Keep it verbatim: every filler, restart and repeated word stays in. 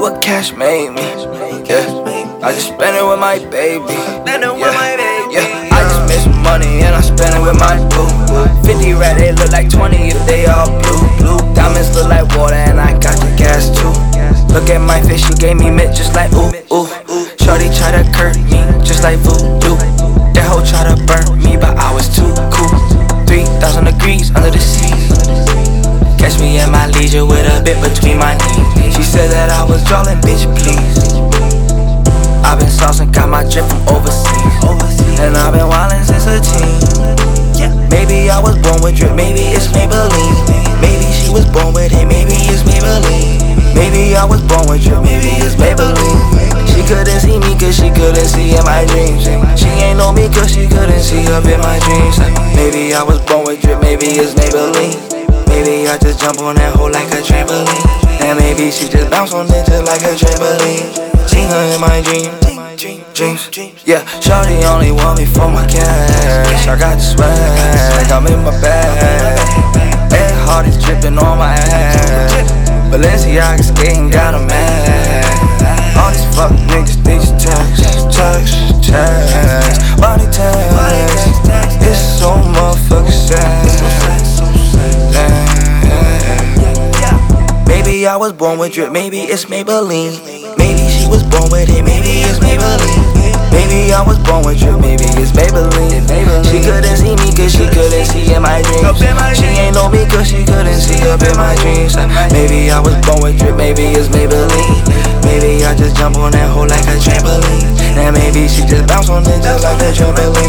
what cash made me. Yeah, I just spend it with my baby. Yeah, yeah. I just made some money and I spend it with my boo. Fifty rat, they look like twenty if they all blue. Blue diamonds look like water and I got the gas too. Look at my face, she gave me mint just like ooh ooh. Shorty try to curb me just like voodoo. That hoe try to burn me, but I was too cool. Three thousand degrees under the sea. Catch me at my leisure with a bit between my knees. She said that I was drawing, bitch, please. I've been saucing, got my drip from overseas. And I've been wildin' since a teen. Maybe I was born with drip, maybe it's Maybelline. Maybe she was born with it, maybe it's Maybelline. Maybe I was born with drip, maybe it's Maybelline. She couldn't see me cause she couldn't see in my dreams. She ain't know me cause she couldn't see up in my dreams. Maybe I was born with drip, maybe it's Maybelline. Maybe I just jump on that hole like a trampoline. And maybe she just bounce on it just like a trampoline. Seen her in my dream, dreams. Yeah, shawty only want me for my cash. I got the swag, I'm in my bag. Ed Hart is dripping on my ass. Balenciaga skating got a mad. All these fuck niggas, they just text, text, text. Body text, it's so motherfucking sad. Maybe I was born with drip, maybe it's Maybelline. Maybe she was born with it, maybe it's Maybelline. Maybe I was born with drip, maybe it's Maybelline. She couldn't see me cause she couldn't see in my dreams. She ain't know me cause she couldn't see up in my dreams. Maybe I was born with drip, maybe it's Maybelline. Maybe I just jump on that hole like a trampoline. And maybe she just bounce on it just like a trampoline.